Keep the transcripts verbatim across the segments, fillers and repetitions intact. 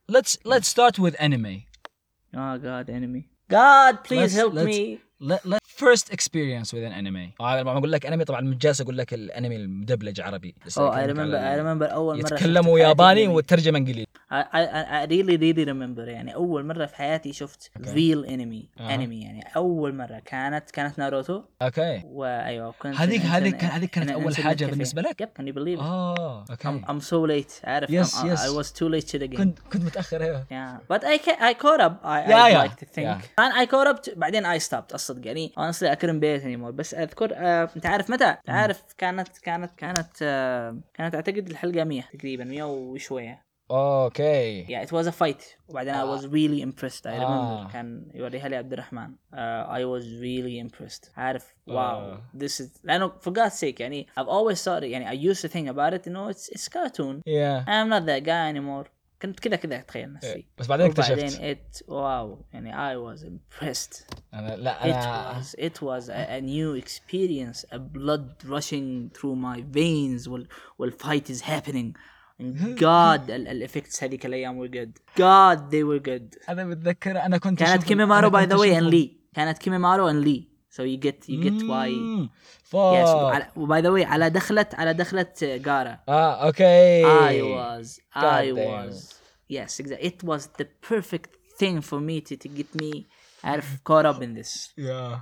let's let's start with anime. Oh God, anime. God, please let's, help let's, me. Let, let first experience with an anime. لما أقول لك anime طبعا متجاز أقول لك الأنمي المدبلج عربي. Oh, I remember. I remember أول مرة يتكلموا ياباني والترجمة إنجليزي. I, I I really really remember يعني أول مرة في حياتي شفت okay. real anime. Uh-huh. anime يعني أول مرة كانت كانت ناروتو. Okay. وأيوة كنت. هذيك هذيك كان هذيك كانت أول حاجة بالنسبة لك. Yep. Can you believe it? Oh, okay. I'm, I'm so late. عارف. Yes, I'm, yes. I was too late to the game. كنت كنت متأخر أيوة. Yeah. But I I caught up. I yeah, I'd yeah. like to think. Yeah. And I caught up. To, بعدين I stopped. أصدق يعني. Honestly I couldn't bear it anymore. بس أذكر uh, أنت عارف متى؟ أنت عارف كانت كانت كانت uh, كانت أعتقد الحلقة مية تقريبا مية وشوية. Okay. Yeah, it was a fight. وبعدين I was really impressed. I remember ah. كان يوريها لي عبد الرحمن. Uh, I was really impressed. عارف wow uh. this is لأنه for God's sake يعني I've always thought it, يعني I used to think about it you know it's it's cartoon. Yeah. I'm not that guy anymore. كنت كذا كذا أتخيل نفسي. بس بعدين اكتشفت. وبعدين it wow يعني I was impressed. أنا لا it أنا. was it was a, a new experience. A blood rushing through my veins while while fight is happening. And God الإفكتس هذيك الأيام were good. God they were good. أنا بتذكر أنا كنت كانت كيميمارو by the way and Lee. كانت كيميمارو and Lee. So you get you get why. Yes. و by the way على دخلت على دخلت غارة. Ah okay. I was I was yes exactly. It was the perfect thing for me to to get me عارف caught up in this. Yeah.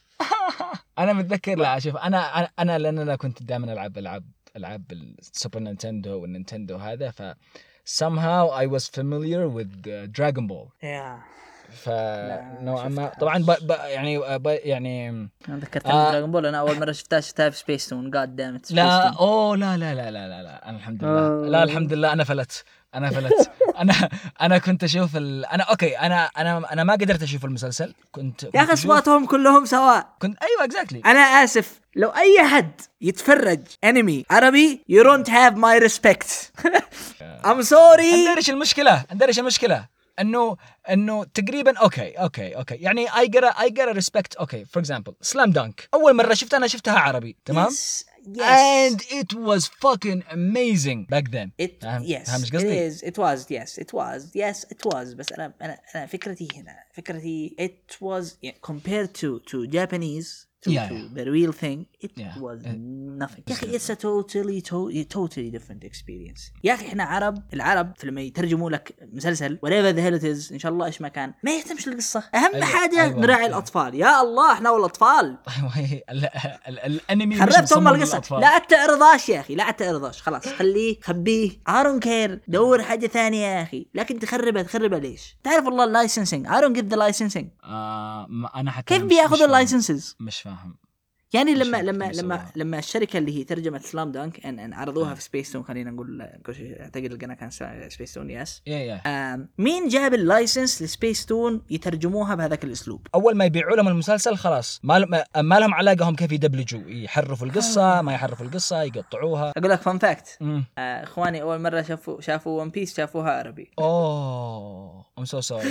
أنا متذكر لا شوف أنا أنا أنا لأن أنا كنت دائما ألعب ألعب ألعب السوبر نينتندو والنينتندو هذا ف somehow I was familiar with uh, Dragon Ball. Yeah. ف نوعا ما طبعا ب... ب... يعني ب... يعني أنا ذكرت آه... دراغون بول أنا أول مرة شفتها شفتها في سبيس تون God damn it. لا أوه لا لا لا لا لا أنا الحمد لله أوه. لا الحمد لله أنا فلت أنا فلت أنا أنا كنت أشوف ال... أنا أوكي أنا أنا أنا ما قدرت أشوف المسلسل كنت, كنت يا أخي أصواتهم كلهم سواء. كنت أيوة exactly. أنا آسف لو أي حد يتفرج أنمي عربي you don't have my respect. I'm sorry. أندرش المشكلة أندرش المشكلة انه انه تقريبا اوكي اوكي اوكي يعني I gotta I gotta respect اوكي for example Slam Dunk اول مره شفتها انا شفتها عربي تمام yes, yes. and it was fucking amazing back then it فهم yes فهم it is it was yes it was yes it was بس انا انا انا فكرتي هنا فكرتي it was yeah, compared to to Japanese to, yeah, to yeah. the real thing it yeah. was it, nothing يا أخي it's a totally totally totally different experience يا أخي إحنا عرب العرب لما يترجموا لك مسلسل whatever the hell it is إن شاء الله إيش ما كان ما يهتمش القصة أهم أيوة. حاجة أيوة. نراعي أيوة. الأطفال يا الله إحنا والأطفال الأنمي خربتهم القصة لا تعرضاش يا أخي لا تعرضاش خلاص خليه خبيه I don't care دور حاجة ثانية يا أخي لكن تخربها تخربها ليش تعرف والله اللايسنسينج I don't get the licensing آه أنا حتى كيف بياخذ اللايسنسز مش فاهم يعني لما لما لما لما الشركه اللي هي ترجمت سلام دانك ان, إن عرضوها في سبيس تون خلينا نقول اعتقد القناه كان سبيس تون يس مين جاب اللايسنس لسبيس تون يترجموها بهذاك الاسلوب اول ما يبيعوا لهم المسلسل خلاص ما ما لهم علاقه هم كيف يدبلجوا يحرفوا القصه ما يحرفوا القصه يقطعوها اقول لك فان فاكت اخواني اول مره شافوا شافوا ون بيس شافوها عربي اوه ام سو سوري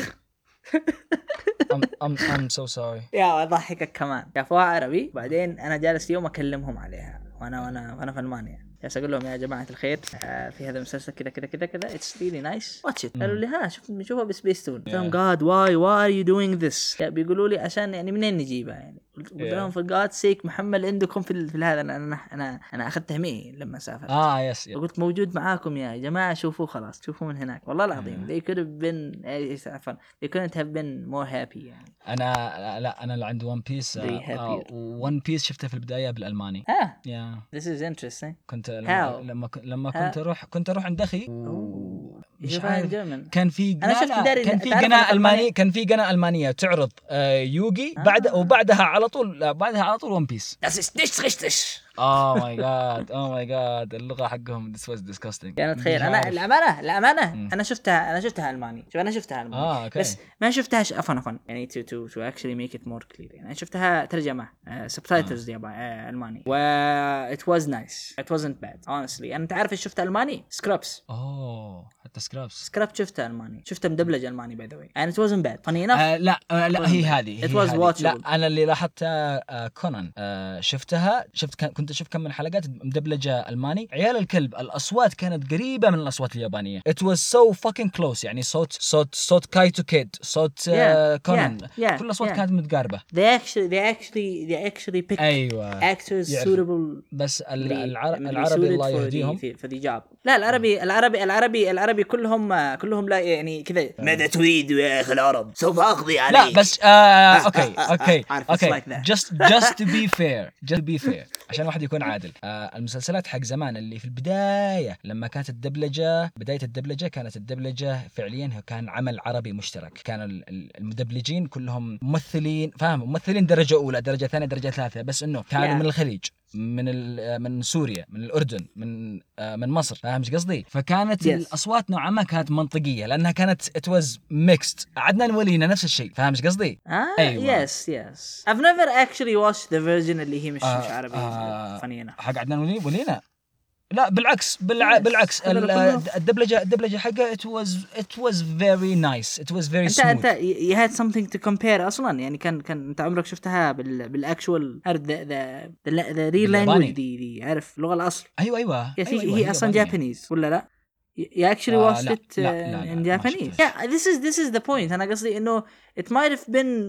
I'm I'm I'm so sorry. يا أضحكك كمان شافوها عربي بعدين أنا جالس يوم أكلمهم عليها وأنا وأنا وأنا في ألمانيا جالس أقول لهم يا جماعة الخير في هذا المسلسل كذا كذا كذا كذا it's really nice watch it قالوا لي ها شوف نشوفها بسبيستون قلت لهم God why why are you doing this بيقولوا لي عشان يعني منين نجيبها يعني قلت لهم for God's sake محمل عندكم في في هذا أنا أنا أنا أخذت تهميه لما سافرت آه يس قلت موجود معاكم يا جماعة شوفوا خلاص شوفوا من هناك والله العظيم they could have been عفوا they couldn't have been more happy يعني أنا لا أنا اللي عندي ون بيس ون بيس شفته في البداية بالألماني آه yeah. this is interesting كنت لما لما, لما كنت أروح كنت أروح عند أخي مش عارف كان في كان في قناة ألمانية كان في قناة ألمانية تعرض آه يوغي آه. بعد وبعدها على طول بعدها على طول ون بيس das ist nicht richtig oh my god oh my god اللغة حقهم this was disgusting يعني تخيل أنا الأمانة الأمانة م. أنا شفتها أنا شفتها ألماني شوف أنا شفتها ألماني آه، okay. بس ما شفتهاش أفن أفن يعني to to to actually make it more clear يعني أنا شفتها ترجمة uh, subtitles دي uh, ألماني و it was nice it wasn't bad honestly أنا تعرف إيش شفت ألماني Scrubs oh ذا سكرابس سكراب شفته الماني شفته مدبلج الماني باي ذا واي and it wasn't bad funny enough آه لا آه لا هي هذه it was watchable. لا انا اللي لاحظتها آه كونان آه شفتها شفت كنت اشوف كم من حلقات مدبلجه الماني عيال الكلب الاصوات كانت قريبه من الاصوات اليابانيه it was so fucking close يعني صوت صوت صوت كايتو كيد صوت آه كونان yeah, yeah, كل الاصوات yeah. كانت متقاربه they actually they actually they actually pick أيوة. actors suitable بس العر... العربي الله يهديهم في في جاب لا العربي العربي العربي العربي كلهم كلهم لا يعني كذا ماذا تريد يا اخي العرب سوف اقضي عليك لا بس آه اوكي اوكي اوكي just just to be fair just to be fair عشان واحد يكون عادل آه المسلسلات حق زمان اللي في البدايه لما كانت الدبلجه بدايه الدبلجه كانت الدبلجه فعليا كان عمل عربي مشترك كان المدبلجين كلهم ممثلين فاهم ممثلين درجه اولى درجه ثانيه درجه ثالثه بس انه كانوا yeah. من الخليج من من سوريا من الأردن من من مصر فاهم ايش قصدي فكانت yes. الأصوات نوعا ما كانت منطقية لأنها كانت it was mixed عدنا نولينا نفس الشيء فاهم ايش قصدي آه أيوة. yes yes I've never actually watched the version اللي هي مش آه مش عربي آه فنينا حق عدنا ولينا لا بالعكس بالع... yes. بالعكس الدبلجة الدبلجة حقها it was it was very nice it was very انت smooth انت you had something to compare اصلا يعني كان كان انت عمرك شفتها بال بالاكشوال ذا ذا ذا ريل لانجويج دي دي عارف اللغة الاصل ايوه ايوه, أيوة, أيوة هي اصلا جابانيز ولا لا you actually آه watched لا. it لا. لا. in Japanese yeah this is this is the point أنا قصدي إنه it might have been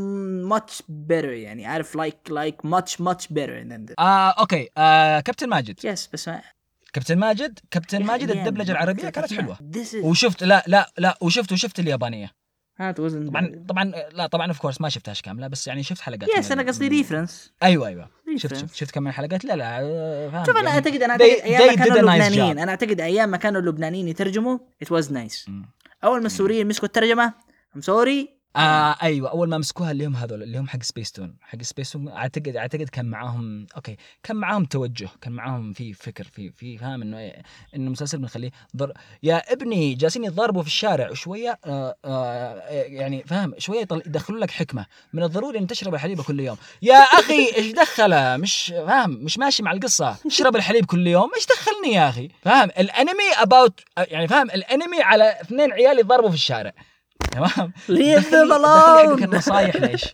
much better يعني عارف like like much much better than this آه أوكي آه كابتن ماجد yes بس ما كابتن ماجد كابتن ماجد الدبلجة العربية كانت حلوة وشفت لا لا لا وشفت وشفت اليابانية ها توزن طبعا طبعا لا طبعا اوف كورس ما شفتهاش كامله بس يعني شفت حلقات يس انا قصدي ريفرنس ايوه ايوه شفت شفت, شفت كم من حلقات لا لا فاهم شوف انا يعني اعتقد انا اعتقد ايام ما كانوا اللبنانيين انا اعتقد ايام ما كانوا اللبنانيين يترجموا it was nice م. اول ما السوريين مسكوا الترجمه I'm sorry آه ايوه اول ما مسكوها اللي هم هذول اللي هم حق سبيستون حق سبيستون اعتقد اعتقد كان معاهم اوكي كان معاهم توجه كان معاهم في فكر في في فاهم انه انه مسلسل بنخليه ضر... يا ابني جالسين يضربوا في الشارع وشويه آه آه يعني فاهم شويه يدخلوا لك حكمه من الضروري ان تشرب الحليب كل يوم يا اخي ايش دخله مش فاهم مش ماشي مع القصه اشرب الحليب كل يوم ايش دخلني يا اخي فاهم الانمي اباوت يعني فاهم الانمي على اثنين عيال يضربوا في الشارع تمام ليه الضلال كان نصايح ليش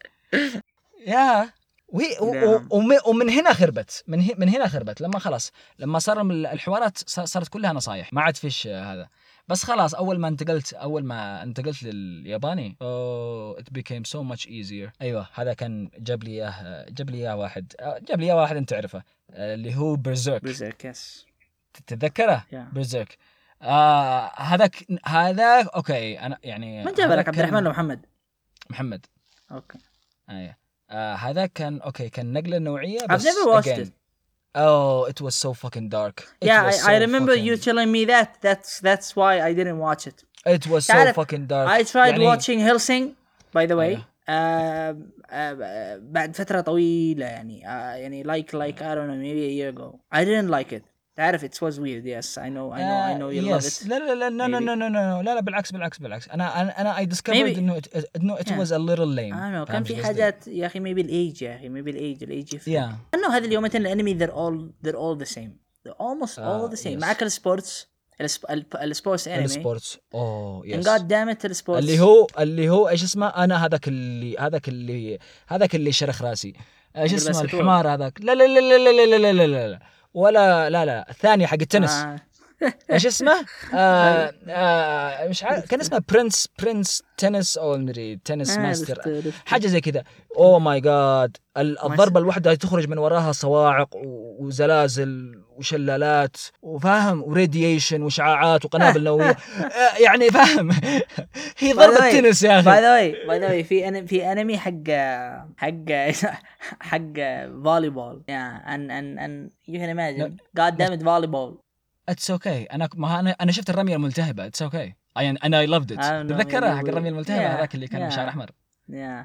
يا ومن هنا خربت من من هنا خربت لما خلاص لما صار الحوارات صارت كلها نصايح ما عاد فيش هذا بس خلاص اول ما انتقلت اول ما انتقلت للياباني oh it became so much easier ايوه هذا كان جاب لي اياه جاب لي اياه واحد جاب لي اياه واحد انت تعرفه اللي هو برزيرك برزيرك يس تتذكره برزيرك آه هذاك هذا اوكي انا يعني من جاب لك عبد الرحمن ولا محمد محمد اوكي ايوه آه هذا كان اوكي كان نقله نوعيه بس I've never watched again. it oh it was so fucking dark it yeah I, so I remember fucking... you telling me that that's that's why I didn't watch it it was so fucking dark I tried يعني... watching Hellsing by the way آه. uh, uh, بعد فترة طويلة يعني uh, يعني like like I don't know maybe a year ago I didn't like it تعرف it was weird yes I know I know uh, I know you yes. love it لا لا لا no no no no no لا لا بالعكس بالعكس بالعكس أنا أنا أنا I discovered إنه it, إنه it yeah. was a little lame I know كان في حاجات يا أخي maybe الage يا أخي maybe الage الage يفرق yeah. إنه هذه اليومين الأنمي they're all they're all the same they're almost uh, all the same yes. معك السبورتس السبورتس انمي السبورتس اوه يس God damn it السبورتس اللي هو اللي هو ايش اسمه انا هذاك اللي هذاك اللي هذاك اللي شرخ راسي ايش اسمه الحمار هذاك لا لا لا لا لا لا لا لا ولا لا لا الثاني حق التنس آه. ايش اسمه آه آه مش عارف كان اسمه برنس برنس تنس او مدري تنس آه ماستر حاجه زي كذا اوه ماي جاد الضربه الواحده تخرج من وراها صواعق وزلازل وشلالات وفاهم وراديشن وشعاعات وقنابل نوويه يعني فاهم هي ضربه تنس يا اخي باي ذا واي باي ذا واي في انمي في انمي حق حق حق فولي بول يا ان ان ان يو كان ايماجين جاد دام ات فولي بول اتس اوكي انا ما انا انا شفت الرميه الملتهبه اتس اوكي انا انا اي لافد ات تذكرها حق الرميه الملتهبه هذاك اللي كان بشعر احمر يا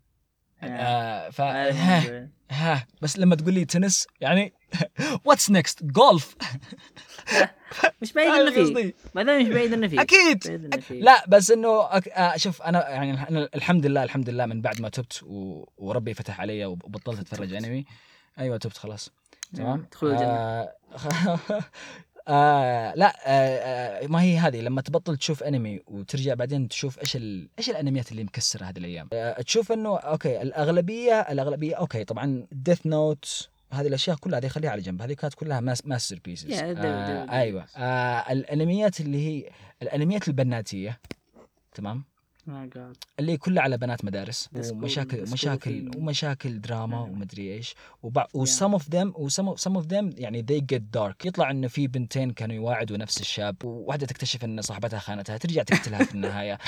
ف ها بس لما تقول لي تنس يعني واتس نيكست جولف مش بعيد انه فيه ما مش بعيد انه فيه اكيد لا بس انه شوف انا يعني أنا الحمد لله الحمد لله من بعد ما تبت وربي فتح علي وبطلت اتفرج انمي ايوه تبت خلاص تمام ادخل الجنه آه لا آه ما هي هذه لما تبطل تشوف انمي وترجع بعدين تشوف ايش ال... ايش الانميات اللي مكسره هذه الايام. آه تشوف انه اوكي الاغلبيه الاغلبيه اوكي طبعا ديث نوت هذه الاشياء كلها هذه خليها على جنب، هذه كانت كلها ماس ماستر بيسز. yeah, آه ايوه آه الانميات اللي هي الانميات البناتيه تمام oh اللي كلها على بنات مدارس ومشاكل مشاكل ومشاكل دراما ومدري ايش وبع... yeah. وسم اوف ذم وسم سم اوف ذم يعني they get dark. يطلع انه في بنتين كانوا يواعدوا نفس الشاب وواحده تكتشف ان صاحبتها خانتها ترجع تقتلها في النهايه.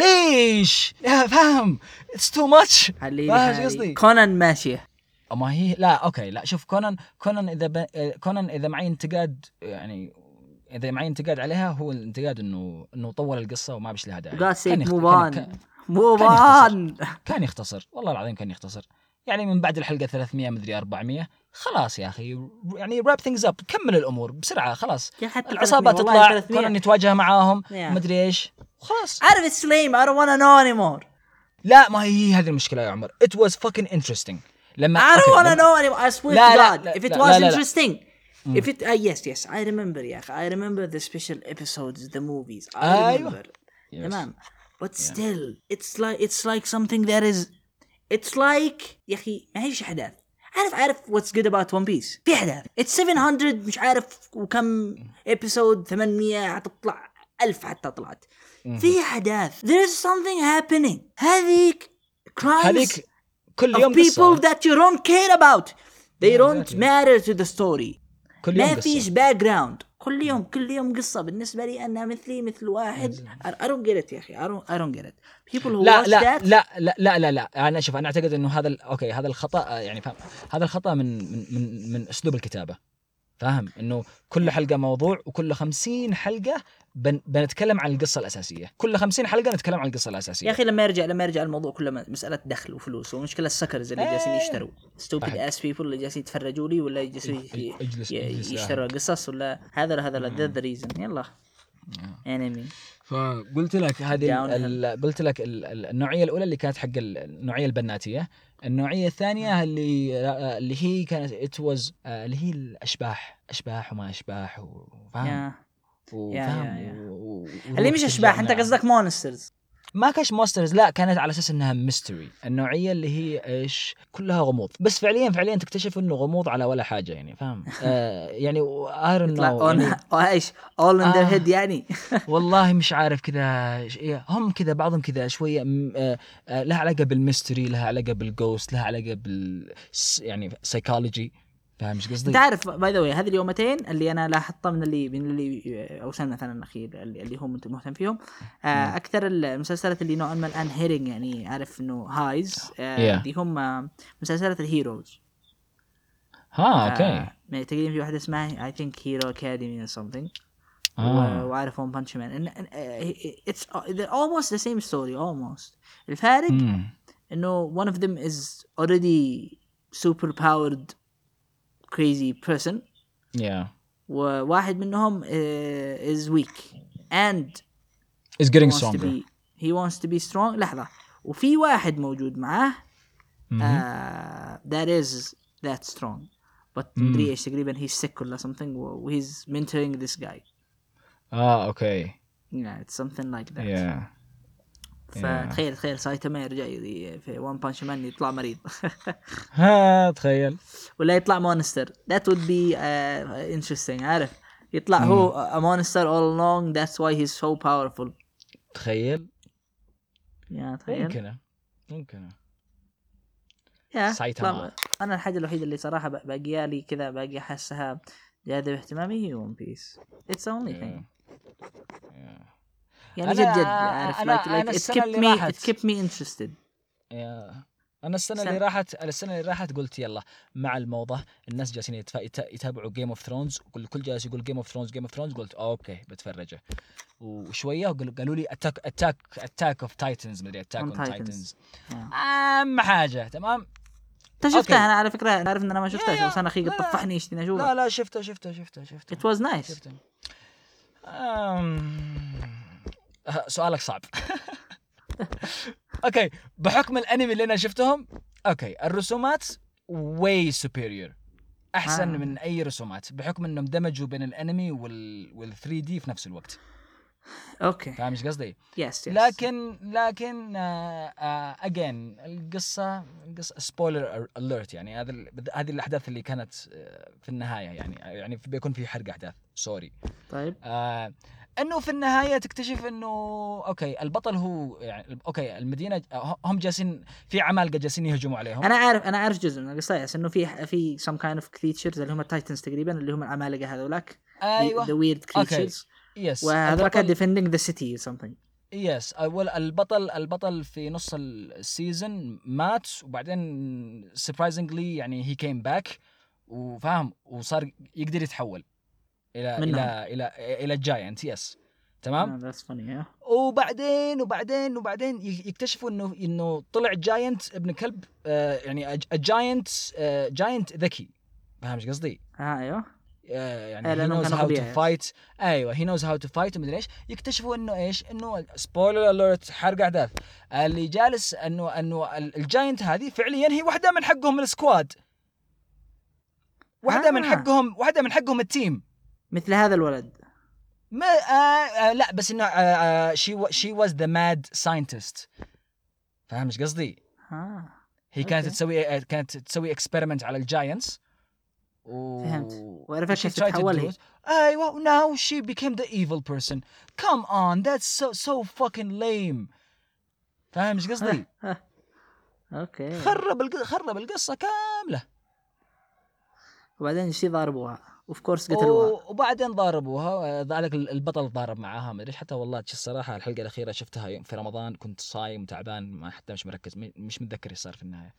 ليش يا فاهم it's too much. فاهم قصدي كونان ماشيه ما هي لا اوكي لا شوف كونان كونان اذا ب... كونان اذا معي انتقاد يعني اذا معي انتقاد عليها هو الانتقاد انه انه طول القصه وما بش لها داعي. كان موبان موبان كان يختصر والله العظيم كان يختصر يعني من بعد الحلقه ثلاثمية مدري أربعمية خلاص يا اخي يعني راب ثينجز اب كمل الامور بسرعه خلاص العصابه تطلع كونان يتواجه معاهم مدري ايش خلاص عارف السليم I don't wanna know anymore. لا ما هي هذه المشكله يا عمر it was fucking interesting لما I don't wanna know anymore I swear to God if it was interesting Mm. if it uh, yes yes I remember yeah I remember the special episodes the movies I remember yes. تمام but yeah. still it's like it's like something that is it's like يا أخي ما هيش أحداث. عارف عارف what's good about One Piece في أحداث it's seven hundred مش عارف وكم episode ثمانمية هتطلع ألف حتى طلعت mm-hmm. في أحداث there is something happening هذيك crimes هذيك كل يوم of people قصة. that you don't care about they yeah, don't exactly. matter to the story ما فيش باك جراوند كل يوم كل يوم قصة بالنسبة لي أنا مثلي مثل واحد I don't get it يا أخي I don't, I don't get it people who لا watch لا that لا لا لا لا لا أنا أشوف أنا أعتقد إنه هذا أوكي هذا الخطأ يعني فاهم هذا الخطأ من من من, من أسلوب الكتابة فاهم إنه كل حلقة موضوع وكل خمسين حلقة بن بنتكلم عن القصة الأساسية كل خمسين حلقة نتكلم عن القصة الأساسية يا أخي لما يرجع لما يرجع الموضوع كله مسألة دخل وفلوس ومشكلة السكرز اللي جالسين يشتروا stupid ass people اللي جالسين يتفرجوا لي ولا جالسين يشتروا قصص ولا هذا هذا ذا the reason يلا انمي. فقلت لك هذه قلت لك النوعية الأولى اللي كانت حق النوعية البناتية. النوعية الثانية اللي اللي هي كانت it was اللي هي الأشباح أشباح وما أشباح وفاهم وفاهم و... اللي مش أشباح أنت قصدك مونسترز ما كاش مونسترز لا كانت على أساس إنها ميستري النوعية اللي هي إيش كلها غموض بس فعليا فعليا تكتشف إنه غموض على ولا حاجة يعني فاهم آه يعني I don't know يعني إيش all in their head يعني والله مش عارف كذا هم كذا بعضهم كذا شوية آه آه لها علاقة بالميستري لها علاقة بالجوست لها علاقة بال يعني سايكولوجي فاهم ايش قصدي؟ انت عارف باي ذا واي هذه اليومتين اللي انا لاحظتها من اللي من اللي او سنه مثلا الاخير اللي, اللي هم مهتم فيهم آه اكثر المسلسلات اللي نوعا ما الان هيرنج يعني عارف انه هايز آه yeah. دي هم مسلسلات الهيروز. ها اوكي آه تقريبا في واحده اسمها اي ثينك هيرو اكاديمي or something آه. وعارف ون بانش مان it's they're almost the same story almost الفارق mm. انه one of them is already super powered crazy person yeah وواحد منهم uh, is weak and is getting stronger be, he wants to be strong لحظة وفي واحد موجود معاه mm-hmm. uh, that is that strong but مدري ايش تقريبا he's sick or something و he's mentoring this guy ah okay yeah it's something like that yeah فتخيل تخيل سايتاما يرجع في وان بانش مان يطلع مريض ها تخيل ولا يطلع مونستر that would be uh, interesting عارف يطلع mm. هو a monster all along that's why he's so powerful تخيل يا تخيل ممكن ممكن يا سايتاما أنا الحاجة الوحيدة اللي صراحة باقية لي كذا باقي أحسها جاذب اهتمامي هي ون بيس it's the only thing yeah. يعني جد جد عارف like, like it kept me it kept me interested yeah. أنا السنة اللي راحت السنة اللي راحت قلت يلا مع الموضة الناس جالسين يتف... يتابعوا Game of Thrones وكل كل جالس يقول Game of Thrones Game of Thrones قلت أوكي بتفرجه وشوية قالوا لي Attack Attack Attack of Titans مدري Attack on, on Titans أهم حاجة تمام أنت شفتها أنا على فكرة أعرف إن أنا ما شفتها بس أنا أخي قد طفحني يشتني أشوفها لا لا شفتها شفتها شفتها شفتها it was nice شفتها. أم... سؤالك صعب اوكي بحكم الانمي اللي انا شفتهم اوكي الرسومات way superior احسن آه. من اي رسومات بحكم انهم دمجوا بين الانمي وال وال ثري دي في نفس الوقت. اوكي فاهم ايش قصدي؟ يس يس. لكن لكن اجين uh, uh, القصه القصه سبويلر اليرت يعني هذا هذه الاحداث اللي كانت في النهايه يعني يعني بيكون في حرق احداث سوري. طيب آه انه في النهايه تكتشف انه اوكي البطل هو يعني اوكي المدينه هم جالسين في عمالقه جالسين يهجموا عليهم. انا عارف انا عارف جزء من القصه انه في في some kind of creatures اللي هم التايتنز تقريبا اللي هم العمالقه هذولاك. ايوه the weird creatures. يس وهذول كان defending the city or something. يس اول البطل البطل في نص السيزون مات وبعدين surprisingly يعني he came back وفاهم وصار يقدر يتحول الى الى الى الى الجاينت. يس تمام. that's funny yeah. وبعدين وبعدين وبعدين يكتشفوا انه انه طلع جاينت ابن كلب آه يعني الجاينت آه جاينت ذكي. فاهم ايش قصدي؟ اه ايوه يعني he knows how to fight. ايوه he knows how to fight ومدري ايش. يكتشفوا انه ايش انه سبويلر اليرت حرق احداث اللي جالس انه انه الجاينت هذه فعليا هي واحده من حقهم السكواد. واحده آه. من حقهم واحده من حقهم التيم مثل هذا الولد. ما آه آه لا بس انه آه she she was the mad scientist. فاهم ايش قصدي؟ ها هي كانت تسوي كانت تسوي experiment على الجاينتس و... فهمت. وعرفت كيف تتحول. ايوه now she became the evil person. Come on that's so so fucking lame. فاهم ايش قصدي؟ اوكي خرب الق... خرب القصه كامله. وبعدين شي ضاربوها اوف كورس قتلوها. وبعدين ضاربوها ذلك البطل ضارب معاها ما ادري حتى والله الصراحه الحلقه الاخيره شفتها في رمضان كنت صايم وتعبان ما حتى مش مركز مش متذكر ايش صار في النهايه.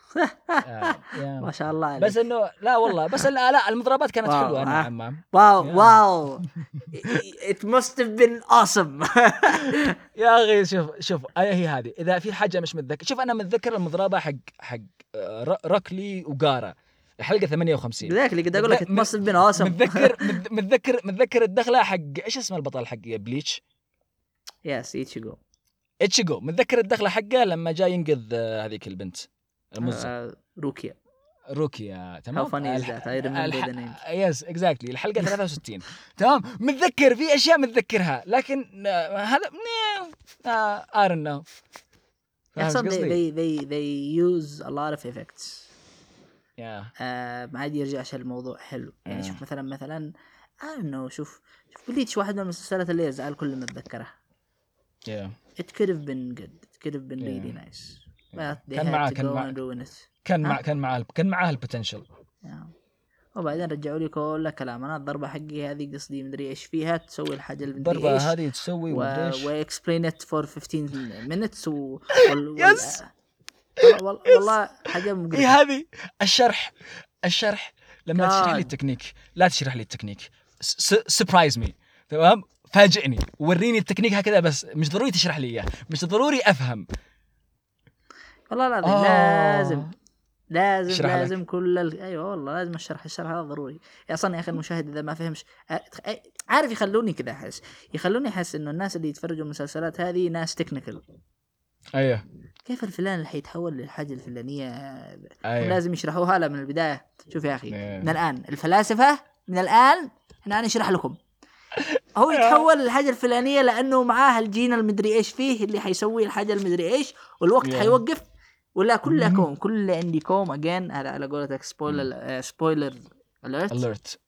آه ما شاء الله عليك. بس انه لا والله بس لا, لا المضربات كانت حلوه انا عمام. واو واو it must have been awesome. يا اخي شوف شوف اي هي هذه اذا في حاجه مش متذكر. شوف انا متذكر المضربه حق حق روكلي وغارا الحلقه ثمانية وخمسين ذاك اللي قد اقول لك it must have been awesome. متذكر متذكر متذكر الدخله حق ايش اسمه البطل حق بليتش. يس إيتشيغو إيتشيغو متذكر الدخله حقه لما جاي ينقذ هذيك البنت المزة روكيا روكيا تمام. How funny is that? I remember the name. Yes exactly الحلقة ثلاثة وستين تمام. متذكر في أشياء متذكرها لكن هذا I don't know. they they they use a lot of effects. Yeah. آه ما عاد يرجع شيء الموضوع حلو يعني. yeah. شوف مثلا مثلا I don't know شوف شوف بليتش واحد من المسلسلات اللي يزعل كل ما أتذكره. Yeah. It could have been good. It could have been yeah. really nice. كان معاه كان معاه كان معاه كان معاه كان معاه البوتنشل. وبعدين رجعوا لي كل كلام انا الضربه حقي هذه قصدي مدري ايش فيها تسوي الحاجه اللي بدي الضربه هذه تسوي مدري ايش و explain it for fifteen minutes و يس والله حاجه مقرفه. اي هذه الشرح الشرح لما تشرح لي التكنيك لا تشرح لي التكنيك سربرايز مي تمام فاجئني وريني التكنيك هكذا بس مش ضروري تشرح لي اياه مش ضروري افهم. والله لازم آه. لازم لازم لازم كل ال... ايوه والله لازم الشرح الشرح هذا ضروري اصلا يا اخي. المشاهد اذا ما فهمش عارف يخلوني كذا احس يخلوني احس انه الناس اللي يتفرجوا المسلسلات هذه ناس تكنيكال. ايوه كيف الفلان اللي حيتحول للحاجه الفلانيه أيوه. لازم يشرحوها له من البدايه. شوف يا اخي أيوه. من الان الفلاسفه من الان احنا نشرح لكم هو يتحول للحاجه الفلانيه لانه معاه الجين المدري ايش فيه اللي حيسوي الحاجه المدري ايش والوقت حيوقف ولا كلكم كل اللي عندكم اجين على على قولتك سبويلر سبويلر اليرت اليرت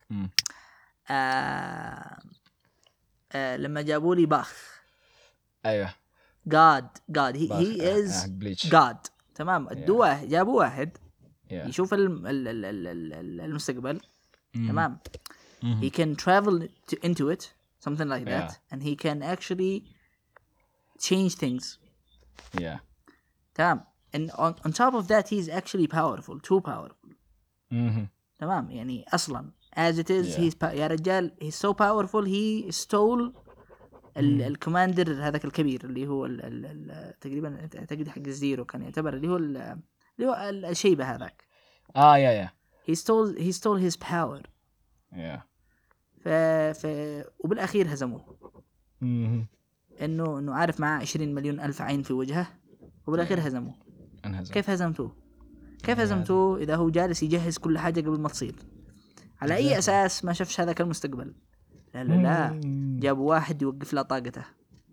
لما جابوا لي باخ ايوه God God he he is God تمام. الدواء جابوا واحد yeah. يشوف المستقبل تمام. he can travel to, into it something like that yeah. and he can actually change things yeah تمام. and on, on top of that he's actually powerful too powerful mm-hmm. تمام يعني أصلا as it is yeah. he's يا رجال he's so powerful he stole الكوماندر هذاك الكبير اللي هو ال ال ال تقريبا اعتقد حق الزيرو كان يعتبر اللي هو اللي هو الشيبة هذاك اه يا يا he stole he stole his power yeah. ف ف وبالأخير هزموه mm-hmm. إنه إنه عارف معاه عشرين مليون ألف عين في وجهه وبالأخير yeah. هزموه. انهزم. كيف هزمتوه؟ كيف هزمته اذا هو جالس يجهز كل حاجه قبل ما تصير؟ على اي اساس ما شافش هذاك المستقبل؟ لا لا لا جابوا واحد يوقف له طاقته،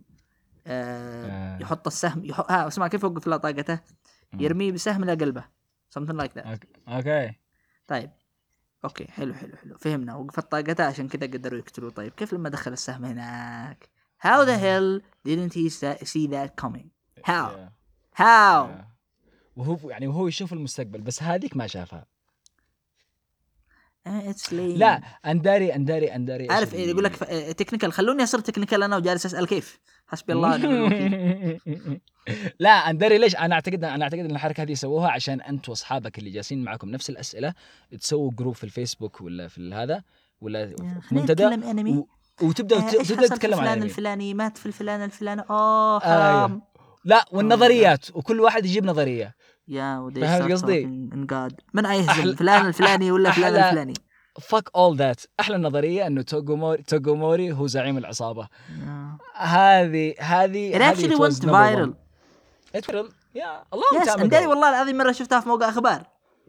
آه يحط السهم يحط... ها اسمع كيف يوقف له طاقته؟ يرميه بسهم الى قلبه something like that. اوكي طيب اوكي حلو حلو حلو فهمنا. وقفت طاقته عشان كذا قدروا يقتلوه. طيب كيف لما دخل السهم هناك؟ how the hell didn't he see that coming? how yeah. how yeah. وهو يعني وهو يشوف المستقبل بس هذيك ما شافها. it's lame. لا انداري انداري انداري عارف إيه يقول لك تكنيكال. خلوني اصير تكنيكال انا وجالس اسال كيف. حسبي الله ونعم الوكيل. لا انداري ليش انا اعتقد انا اعتقد ان الحركه هذه سووها عشان انتم واصحابك اللي جالسين معكم نفس الاسئله تسووا جروب في الفيسبوك ولا في هذا ولا منتدى و... وتبدا آه تبدا تتكلم عن فلان الفلاني مات في الفلان الفلاني اه حرام آه لا والنظريات آه. وكل واحد يجيب نظريه. يا ودي قصدي من ايهزم فلان الفلاني ولا فلان الفلاني. fuck all that. أحلى النظرية إنه توغوموري توغوموري هو زعيم العصابة. هذه هذه it actually went viral. it viral yeah a long yes, time ago. والله العظيم مرة شفتها في موقع أخبار.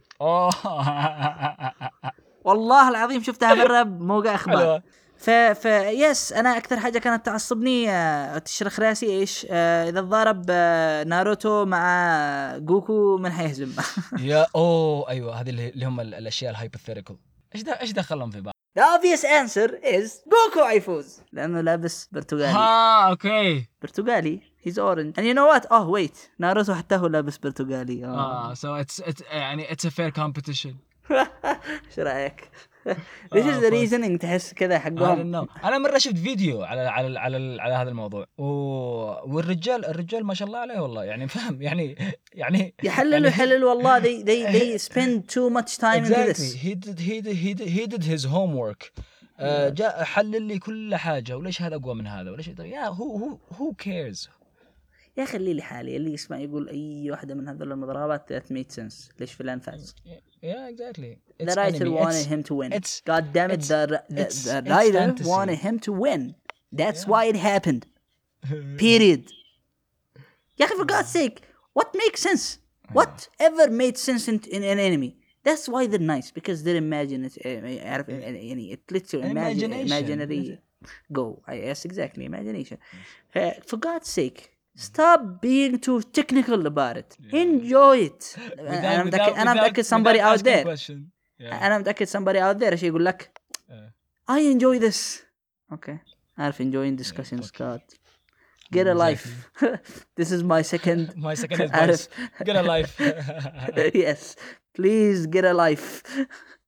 والله العظيم شفتها مرة بموقع أخبار. ف ف يس أنا أكثر حاجة كانت تعصبني تشرخ راسي إيش إذا ضرب ناروتو مع جوكو من حيهزم. يا أوه أيوة هذه اللي هم الأشياء الهايبوثيريكال. إيش ده إيش دخلهم في بعض؟ The obvious answer is جوكو يفوز لأنه لابس برتغالي. ها أوكي. برتغالي. He's orange. And you know what? Oh wait. ناروتو حتى هو لابس برتغالي. آه. So it's it's يعني it's a fair competition. شو رأيك؟ This is the reasoning تحس كذا حقهم. أنا مرة شفت فيديو على على على على هذا الموضوع و... والرجال الرجال ما شاء الله عليه والله يعني فهم يعني يعني يحلل يحلل والله they they they spend too much time exactly. into this. He did he did he did, he did his homework. uh, جاء حلل لي كل حاجة وليش هذا أقوى من هذا وليش يا who who who cares. يا خلي لي حالي اللي يسمع يقول أي واحدة من هذول المضاربات that made sense. ليش فلان فاز؟ Yeah, exactly. The writer wanted him to win. God damn it, the the, the writer wanted him to win. That's yeah. why it happened. Period. يا أخي for God's sake, what makes sense? Whatever made sense in, in an enemy. That's why they're nice because they're imaginative. يعني it lets your imagine, imaginary go. Yes, exactly, imagination. Uh, for God's sake. Stop being too technical about it. Yeah. Enjoy it. أنا متأكد أنا متأكد somebody out there. Yeah. أنا متأكد somebody out there شيء يقول لك. Yeah. I enjoy this. Okay. عارف enjoying discussions. Yeah, God. Get a life. This is my second. My second advice. Get a life. Yes. Please get a life.